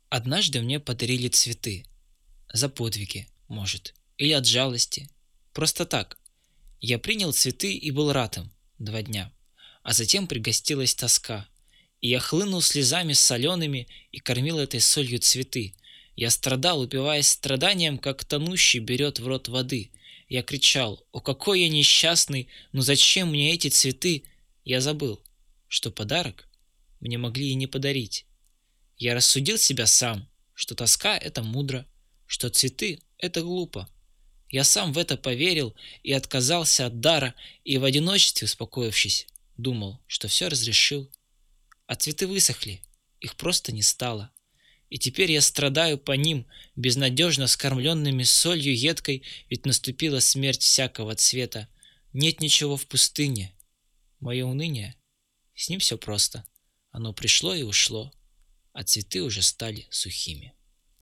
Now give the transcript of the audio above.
Однажды мне подарили цветы. За подвиги, может. Или от жалости. Просто так. Я принял цветы и был рад им 2 дня. А затем пригостилась тоска. И я хлынул слезами солеными и кормил этой солью цветы. Я страдал, упиваясь страданием, как тонущий берет в рот воды. Я кричал: «О, какой я несчастный! Ну зачем мне эти цветы?» Я забыл, что подарок мне могли и не подарить. Я рассудил себя сам, что тоска — это мудро, что цветы — это глупо. Я сам в это поверил и отказался от дара, и в одиночестве, успокоившись, думал, что все разрешил. А цветы высохли, их просто не стало. И теперь я страдаю по ним, безнадежно скормленными солью едкой, ведь наступила смерть всякого цвета. Нет ничего в пустыне. Мое уныние, с ним все просто. Оно пришло и ушло, а цветы уже стали сухими.